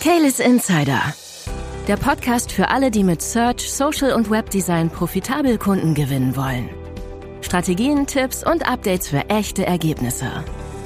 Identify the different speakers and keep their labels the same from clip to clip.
Speaker 1: Caelus Insider, der Podcast für alle, die mit Search, Social und Webdesign profitabel Kunden gewinnen wollen. Strategien, Tipps und Updates für echte Ergebnisse.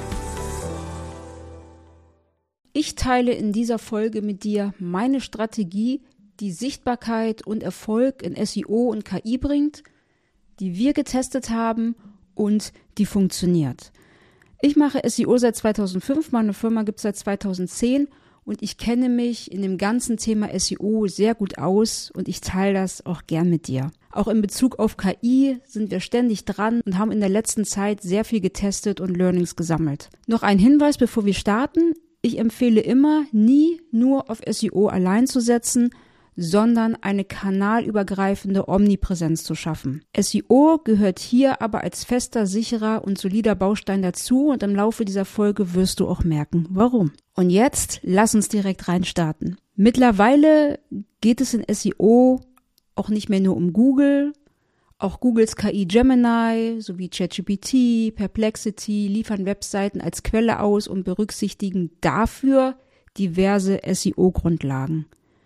Speaker 2: Ich teile in dieser Folge mit dir meine Strategie, die Sichtbarkeit und Erfolg in SEO und KI bringt, die wir getestet haben und die funktioniert. Ich mache SEO seit 2005, meine Firma gibt es seit 2010 und ich kenne mich in dem ganzen Thema SEO sehr gut aus und ich teile das auch gern mit dir. Auch in Bezug auf KI sind wir ständig dran und haben in der letzten Zeit sehr viel getestet und Learnings gesammelt. Noch ein Hinweis, bevor wir starten. Ich empfehle immer, nie nur auf SEO allein zu setzen, sondern eine kanalübergreifende Omnipräsenz zu schaffen. SEO gehört hier aber als fester, sicherer und solider Baustein dazu und im Laufe dieser Folge wirst du auch merken, warum. Und jetzt lass uns direkt reinstarten. Mittlerweile geht es in SEO auch nicht mehr nur um Google. Auch Googles KI Gemini sowie ChatGPT, Perplexity liefern Webseiten als Quelle aus und berücksichtigen dafür diverse SEO-Grundlagen.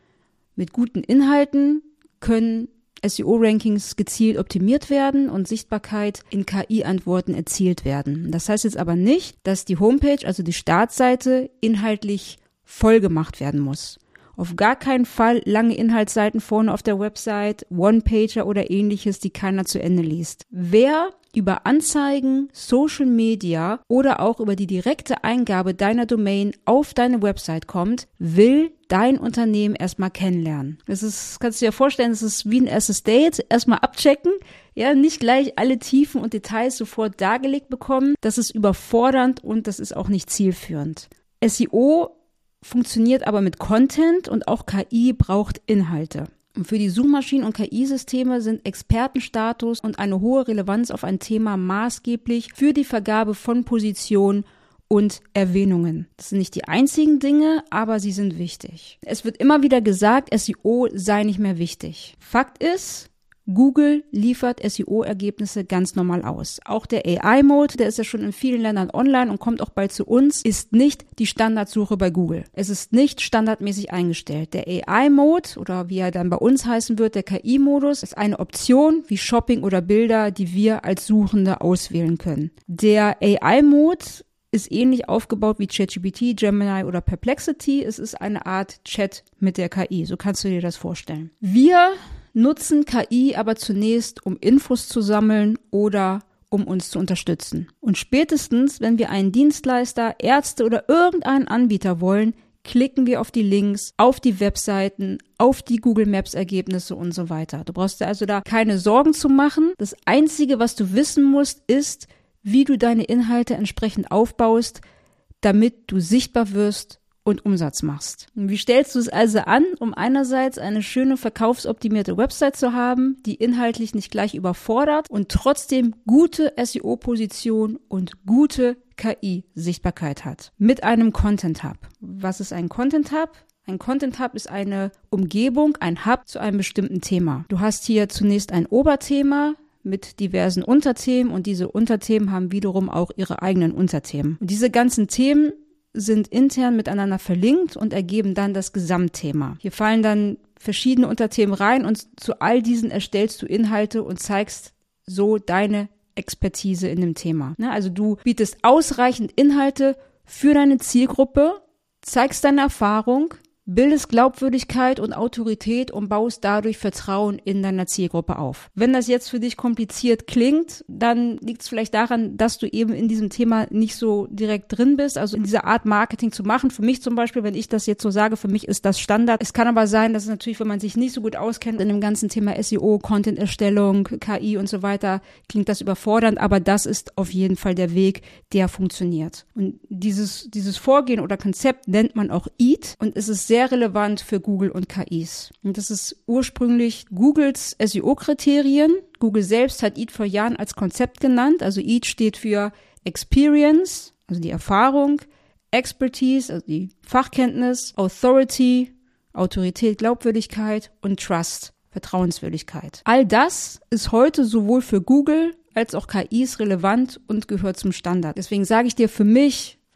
Speaker 2: Mit guten Inhalten können SEO-Rankings gezielt optimiert werden und Sichtbarkeit in KI-Antworten erzielt werden. Das heißt jetzt aber nicht, dass die Homepage, also die Startseite, inhaltlich voll gemacht werden muss. Auf gar keinen Fall lange Inhaltsseiten vorne auf der Website, One-Pager oder ähnliches, die keiner zu Ende liest. Wer über Anzeigen, Social Media oder auch über die direkte Eingabe deiner Domain auf deine Website kommt, will dein Unternehmen erstmal kennenlernen. Kannst du dir vorstellen, das ist wie ein erstes Date, erstmal abchecken, ja, nicht gleich alle Tiefen und Details sofort dargelegt bekommen. Das ist überfordernd und das ist auch nicht zielführend. SEO funktioniert aber mit Content und auch KI braucht Inhalte. Und für die Suchmaschinen- und KI-Systeme sind Expertenstatus und eine hohe Relevanz auf ein Thema maßgeblich für die Vergabe von Positionen und Erwähnungen. Das sind nicht die einzigen Dinge, aber sie sind wichtig. Es wird immer wieder gesagt, SEO sei nicht mehr wichtig. Fakt ist, Google liefert SEO-Ergebnisse ganz normal aus. Auch der AI-Mode, der ist ja schon in vielen Ländern online und kommt auch bald zu uns, ist nicht die Standardsuche bei Google. Es ist nicht standardmäßig eingestellt. Der AI-Mode, oder wie er dann bei uns heißen wird, der KI-Modus, ist eine Option wie Shopping oder Bilder, die wir als Suchende auswählen können. Der AI-Mode ist ähnlich aufgebaut wie ChatGPT, Gemini oder Perplexity. Es ist eine Art Chat mit der KI. So kannst du dir das vorstellen. Wir nutzen KI aber zunächst, um Infos zu sammeln oder um uns zu unterstützen. Und spätestens, wenn wir einen Dienstleister, Ärzte oder irgendeinen Anbieter wollen, klicken wir auf die Links, auf die Webseiten, auf die Google Maps Ergebnisse und so weiter. Du brauchst dir also da keine Sorgen zu machen. Das Einzige, was du wissen musst, ist, wie du deine Inhalte entsprechend aufbaust, damit du sichtbar wirst und Umsatz machst. Und wie stellst du es also an, um einerseits eine schöne verkaufsoptimierte Website zu haben, die inhaltlich nicht gleich überfordert und trotzdem gute SEO-Position und gute KI-Sichtbarkeit hat? Mit einem Content Hub. Was ist ein Content Hub? Ein Content Hub ist eine Umgebung, ein Hub zu einem bestimmten Thema. Du hast hier zunächst ein Oberthema mit diversen Unterthemen und diese Unterthemen haben wiederum auch ihre eigenen Unterthemen. Und diese ganzen Themen sind intern miteinander verlinkt und ergeben dann das Gesamtthema. Hier fallen dann verschiedene Unterthemen rein und zu all diesen erstellst du Inhalte und zeigst so deine Expertise in dem Thema. Also du bietest ausreichend Inhalte für deine Zielgruppe, zeigst deine Erfahrung, bildest Glaubwürdigkeit und Autorität und baust dadurch Vertrauen in deiner Zielgruppe auf. Wenn das jetzt für dich kompliziert klingt, dann liegt es vielleicht daran, dass du eben in diesem Thema nicht so direkt drin bist, also in dieser Art Marketing zu machen. Für mich zum Beispiel, wenn ich das jetzt so sage, für mich ist das Standard. Es kann aber sein, dass es natürlich, wenn man sich nicht so gut auskennt in dem ganzen Thema SEO, Content-Erstellung, KI und so weiter, klingt das überfordernd, aber das ist auf jeden Fall der Weg, der funktioniert. Und dieses Vorgehen oder Konzept nennt man auch EAT und es ist sehr relevant für Google und KIs. Und das ist ursprünglich Googles SEO-Kriterien. Google selbst hat EAT vor Jahren als Konzept genannt. Also EAT steht für Experience, also die Erfahrung, Expertise, also die Fachkenntnis, Authority, Autorität, Glaubwürdigkeit und Trust, Vertrauenswürdigkeit. All das ist heute sowohl für Google als auch KIs relevant und gehört zum Standard. Deswegen sage ich dir, für mich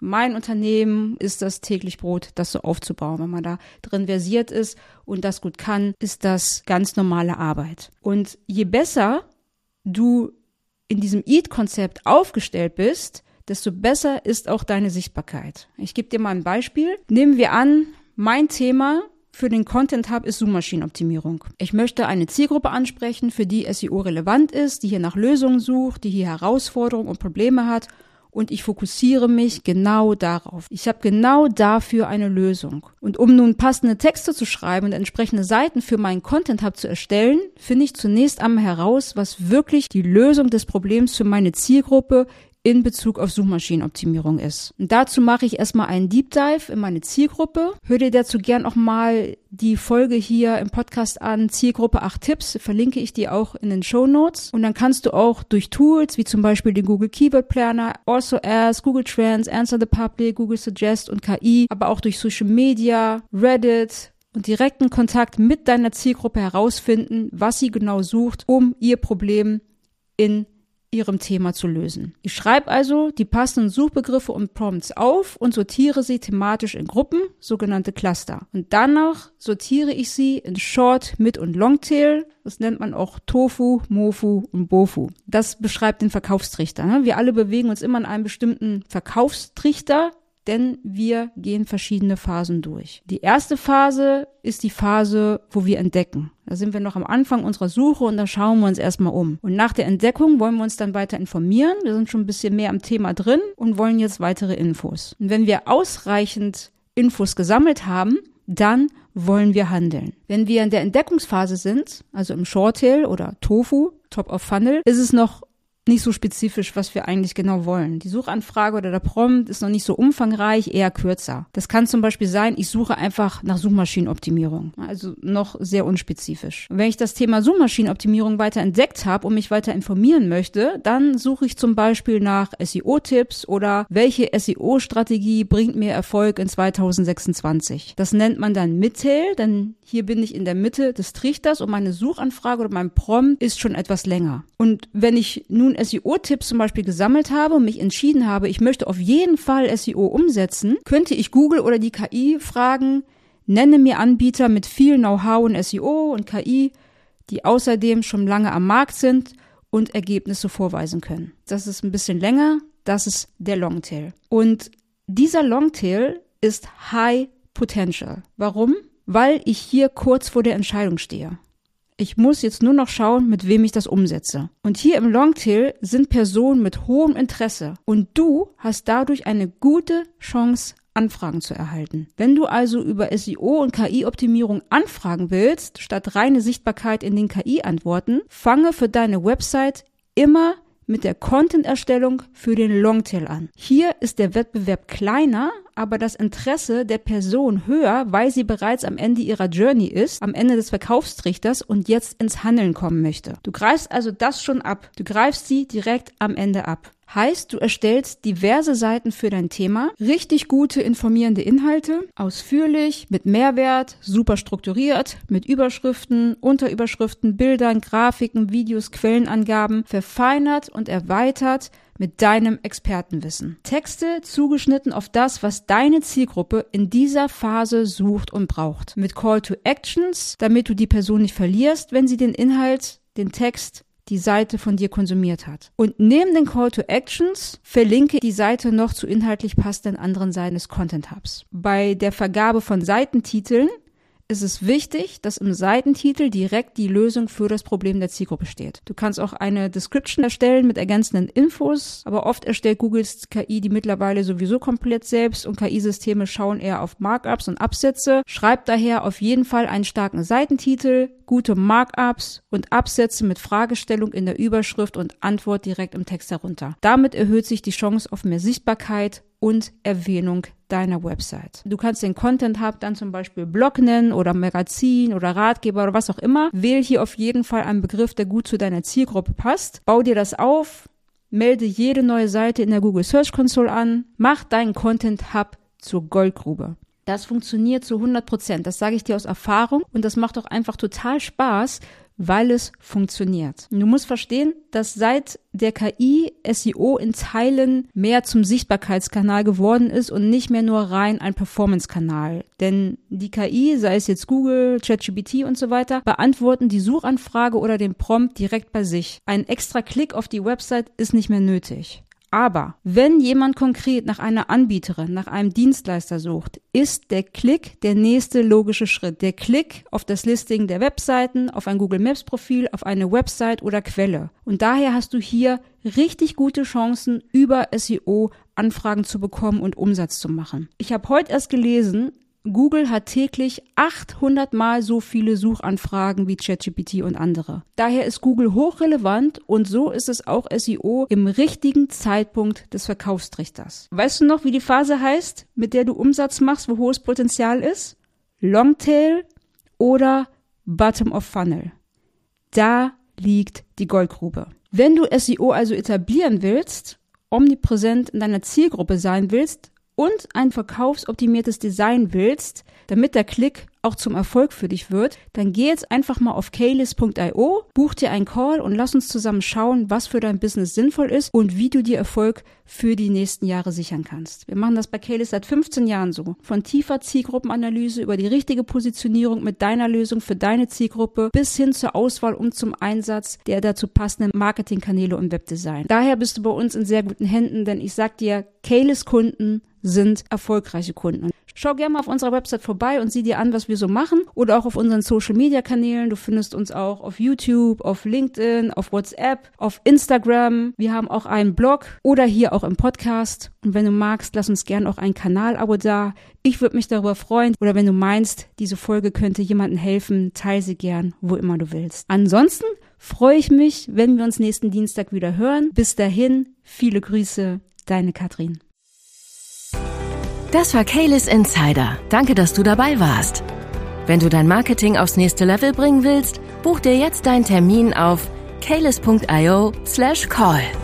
Speaker 2: mein Unternehmen ist das täglich Brot, das so aufzubauen. Wenn man da drin versiert ist und das gut kann, ist das ganz normale Arbeit. Und je besser du in diesem EAT-Konzept aufgestellt bist, desto besser ist auch deine Sichtbarkeit. Ich gebe dir mal ein Beispiel. Nehmen wir an, mein Thema für den Content Hub ist Suchmaschinenoptimierung. Ich möchte eine Zielgruppe ansprechen, für die SEO relevant ist, die hier nach Lösungen sucht, die hier Herausforderungen und Probleme hat. Und ich fokussiere mich genau darauf. Ich habe genau dafür eine Lösung. Und um nun passende Texte zu schreiben und entsprechende Seiten für meinen Content Hub zu erstellen, finde ich zunächst einmal heraus, was wirklich die Lösung des Problems für meine Zielgruppe in Bezug auf Suchmaschinenoptimierung ist. Und dazu mache ich erstmal einen Deep Dive in meine Zielgruppe. Hör dir dazu gern auch mal die Folge hier im Podcast an, Zielgruppe 8 Tipps, verlinke ich dir auch in den Shownotes. Und dann kannst du auch durch Tools, wie zum Beispiel den Google Keyword Planner, Also Ask, Google Trends, Answer the Public, Google Suggest und KI, aber auch durch Social Media, Reddit und direkten Kontakt mit deiner Zielgruppe herausfinden, was sie genau sucht, um ihr Problem in ihrem Thema zu lösen. Ich schreibe also die passenden Suchbegriffe und Prompts auf und sortiere sie thematisch in Gruppen, sogenannte Cluster. Und danach sortiere ich sie in Short, Mid- und Longtail. Das nennt man auch Tofu, Mofu und Bofu. Das beschreibt den Verkaufstrichter. Wir alle bewegen uns immer in einem bestimmten Verkaufstrichter, denn wir gehen verschiedene Phasen durch. Die erste Phase ist die Phase, wo wir entdecken. Da sind wir noch am Anfang unserer Suche und da schauen wir uns erstmal um. Und nach der Entdeckung wollen wir uns dann weiter informieren. Wir sind schon ein bisschen mehr am Thema drin und wollen jetzt weitere Infos. Und wenn wir ausreichend Infos gesammelt haben, dann wollen wir handeln. Wenn wir in der Entdeckungsphase sind, also im Shorttail oder Tofu, Top of Funnel, ist es noch nicht so spezifisch, was wir eigentlich genau wollen. Die Suchanfrage oder der Prompt ist noch nicht so umfangreich, eher kürzer. Das kann zum Beispiel sein, ich suche einfach nach Suchmaschinenoptimierung. Also noch sehr unspezifisch. Und wenn ich das Thema Suchmaschinenoptimierung weiter entdeckt habe und mich weiter informieren möchte, dann suche ich zum Beispiel nach SEO-Tipps oder welche SEO-Strategie bringt mir Erfolg in 2026. Das nennt man dann Midtail, denn hier bin ich in der Mitte des Trichters und meine Suchanfrage oder mein Prompt ist schon etwas länger. Und wenn ich nun SEO-Tipps zum Beispiel gesammelt habe und mich entschieden habe, ich möchte auf jeden Fall SEO umsetzen, könnte ich Google oder die KI fragen, nenne mir Anbieter mit viel Know-how in SEO und KI, die außerdem schon lange am Markt sind und Ergebnisse vorweisen können. Das ist ein bisschen länger, das ist der Longtail. Und dieser Longtail ist High Potential. Warum? Weil ich hier kurz vor der Entscheidung stehe. Ich muss jetzt nur noch schauen, mit wem ich das umsetze. Und hier im Longtail sind Personen mit hohem Interesse. Und du hast dadurch eine gute Chance, Anfragen zu erhalten. Wenn du also über SEO und KI-Optimierung anfragen willst, statt reine Sichtbarkeit in den KI-Antworten, fange für deine Website immer mit der Content-Erstellung für den Longtail an. Hier ist der Wettbewerb kleiner, aber das Interesse der Person höher, weil sie bereits am Ende ihrer Journey ist, am Ende des Verkaufstrichters und jetzt ins Handeln kommen möchte. Du greifst also das schon ab. Du greifst sie direkt am Ende ab. Heißt, du erstellst diverse Seiten für dein Thema, richtig gute informierende Inhalte, ausführlich, mit Mehrwert, super strukturiert, mit Überschriften, Unterüberschriften, Bildern, Grafiken, Videos, Quellenangaben, verfeinert und erweitert mit deinem Expertenwissen. Texte zugeschnitten auf das, was deine Zielgruppe in dieser Phase sucht und braucht. Mit Call to Actions, damit du die Person nicht verlierst, wenn sie den Inhalt, den Text, die Seite von dir konsumiert hat. Und neben den Call to Actions verlinke die Seite noch zu inhaltlich passenden anderen Seiten des Content Hubs. Bei der Vergabe von Seitentiteln ist es wichtig, dass im Seitentitel direkt die Lösung für das Problem der Zielgruppe steht. Du kannst auch eine Description erstellen mit ergänzenden Infos, aber oft erstellt Googles KI die mittlerweile sowieso komplett selbst und KI-Systeme schauen eher auf Markups und Absätze. Schreib daher auf jeden Fall einen starken Seitentitel, gute Markups und Absätze mit Fragestellung in der Überschrift und Antwort direkt im Text herunter. Damit erhöht sich die Chance auf mehr Sichtbarkeit und Erwähnung deiner Website. Du kannst den Content Hub dann zum Beispiel Blog nennen oder Magazin oder Ratgeber oder was auch immer. Wähl hier auf jeden Fall einen Begriff, der gut zu deiner Zielgruppe passt. Bau dir das auf, melde jede neue Seite in der Google Search Console an, mach deinen Content Hub zur Goldgrube. Das funktioniert zu 100%. Das sage ich dir aus Erfahrung und das macht auch einfach total Spaß, weil es funktioniert. Du musst verstehen, dass seit der KI SEO in Teilen mehr zum Sichtbarkeitskanal geworden ist und nicht mehr nur rein ein Performance-Kanal. Denn die KI, sei es jetzt Google, ChatGPT und so weiter, beantworten die Suchanfrage oder den Prompt direkt bei sich. Ein extra Klick auf die Website ist nicht mehr nötig. Aber wenn jemand konkret nach einer Anbieterin, nach einem Dienstleister sucht, ist der Klick der nächste logische Schritt. Der Klick auf das Listing der Webseiten, auf ein Google Maps Profil, auf eine Website oder Quelle. Und daher hast du hier richtig gute Chancen, über SEO Anfragen zu bekommen und Umsatz zu machen. Ich habe heute erst gelesen, Google hat täglich 800 Mal so viele Suchanfragen wie ChatGPT und andere. Daher ist Google hochrelevant und so ist es auch SEO im richtigen Zeitpunkt des Verkaufstrichters. Weißt du noch, wie die Phase heißt, mit der du Umsatz machst, wo hohes Potenzial ist? Longtail oder Bottom of Funnel. Da liegt die Goldgrube. Wenn du SEO also etablieren willst, omnipräsent in deiner Zielgruppe sein willst, und ein verkaufsoptimiertes Design willst, damit der Klick auch zum Erfolg für dich wird, dann geh jetzt einfach mal auf kaylist.io, buch dir einen Call und lass uns zusammen schauen, was für dein Business sinnvoll ist und wie du dir Erfolg für die nächsten Jahre sichern kannst. Wir machen das bei Kaylist seit 15 Jahren so. Von tiefer Zielgruppenanalyse über die richtige Positionierung mit deiner Lösung für deine Zielgruppe bis hin zur Auswahl und zum Einsatz der dazu passenden Marketingkanäle und Webdesign. Daher bist du bei uns in sehr guten Händen, denn ich sag dir, Kaylist-Kunden sind erfolgreiche Kunden. Schau gerne mal auf unserer Website vorbei und sieh dir an, was wir so machen oder auch auf unseren Social-Media-Kanälen. Du findest uns auch auf YouTube, auf LinkedIn, auf WhatsApp, auf Instagram. Wir haben auch einen Blog oder hier auch im Podcast. Und wenn du magst, lass uns gerne auch ein Kanal-Abo da. Ich würde mich darüber freuen. Oder wenn du meinst, diese Folge könnte jemandem helfen, teile sie gern, wo immer du willst. Ansonsten freue ich mich, wenn wir uns nächsten Dienstag wieder hören. Bis dahin, viele Grüße, deine Katrin.
Speaker 1: Das war Kaylist Insider. Danke, dass du dabei warst. Wenn du dein Marketing aufs nächste Level bringen willst, buch dir jetzt deinen Termin auf kaylist.io/call.